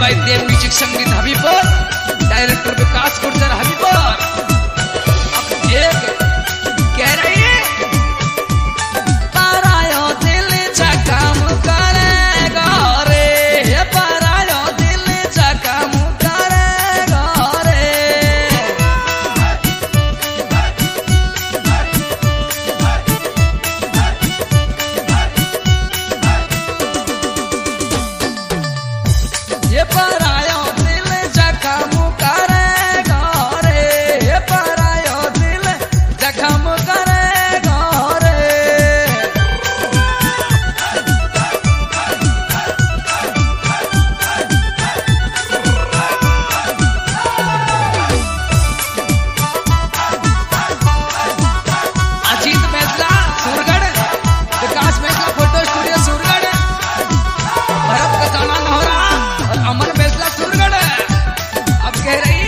देव music संगीत Habibpur, director Vikas Gurjar Habibpur. अब एक कह रही है परायो दिल जखम करेगा रे, परायो दिल जखम करेगा रे। ये परायो दिल जखम करेगा रे, ये परायो दिल जखम करेगा रे। अजीत बैसला सूरगढ़, विकास बैसला फोटो स्टूडियो सूरगढ़, भरत कसाना नौरा और अमन बैसला सूरगढ़। अब कह रही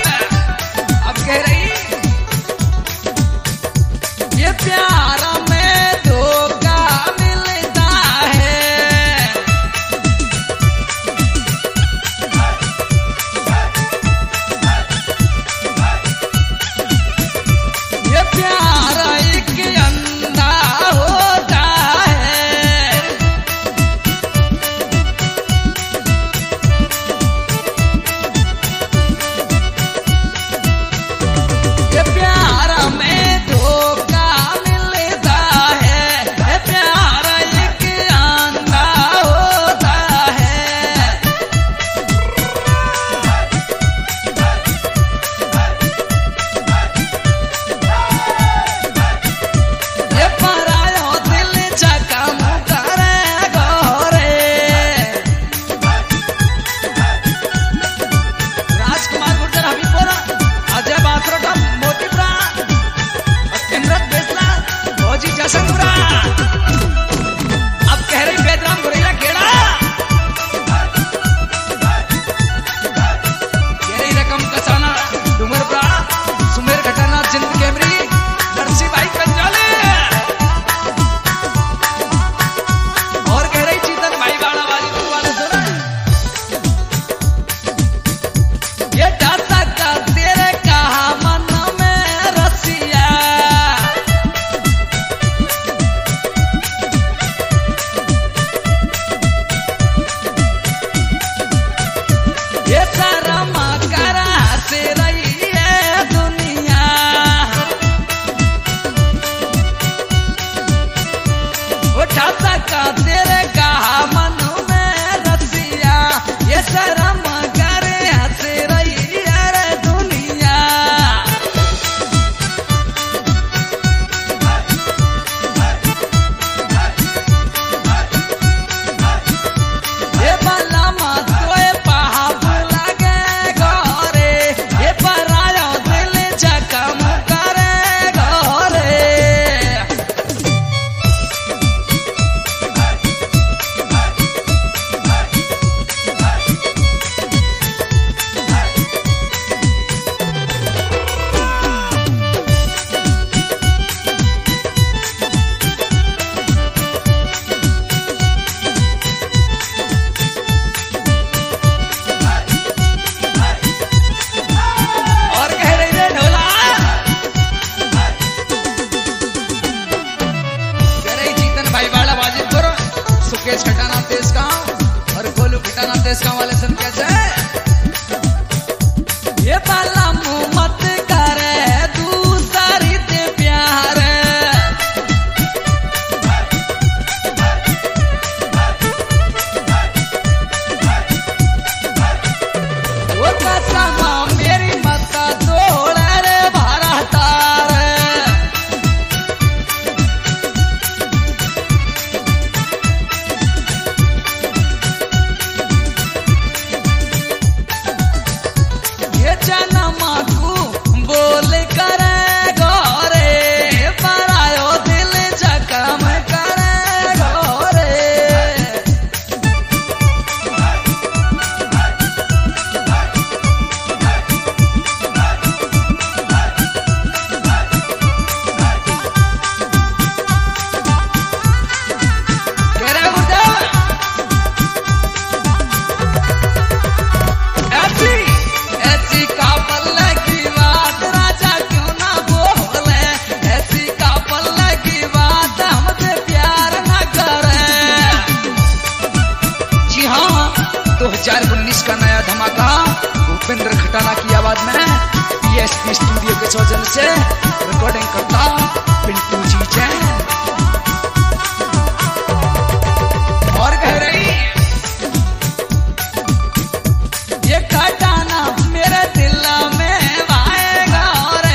ये प्यार में धोखा मिलता है, ये प्यार एक अंधा होता है। ये प्यार में धोखा मिलता है, ये प्यार एक अंधा होता है। ये परायो दिल जखम करेगा रे। राजकुमार गुर्जर हबीबपुर, अजय बाथरोटा मोतीपुरा और इमरत बेसला फौजी जसनपुरा। अब कह रही बेदराम गुरैया खेड़ा, कह रही रकम कसाना डूंगरपुरा, सुमेर घटाना जिंद कैमरी, नरसी भाई कंजाले। और कह रही चीतन भाई बाड़ा वाली वाले सुना ये डाटा का तेरे कहा मन में रसिया, ये शर्म करा से रही है दुनिया। वो डाटा का तेरे कहा मन में रसिया, ये शर्म करे हंसे रही है दुनिया। ये बाला मातोए पहाब लगे गोरे, ये परायो दिल जखम करेगा रे। और कह रही रे ढोला, कह रही चीतन भाई वाला बाजितपुर, सुकेश खटाना तेज गांव और गोलू खटाना तेज गांव वाले सब कैसे ये बाला मुंह मत करे दूसरी ते प्यार। वो कसम मेरी मत तोड़ रे भारतार। हैदराबाद में ESP स्टूडियो के सौजन्य से रिकॉर्डिंग करता पिंटू जी जैन। और कह रही ये खटाना मेरे दिल में आएगा रे,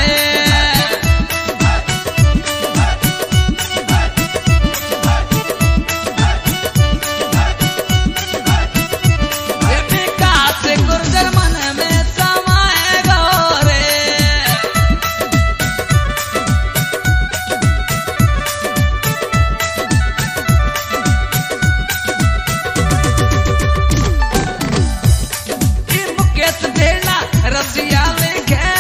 ये विकास गुर्जर मन में समाएगा रे। ये मुकेश भेड़ा रसिया लिखे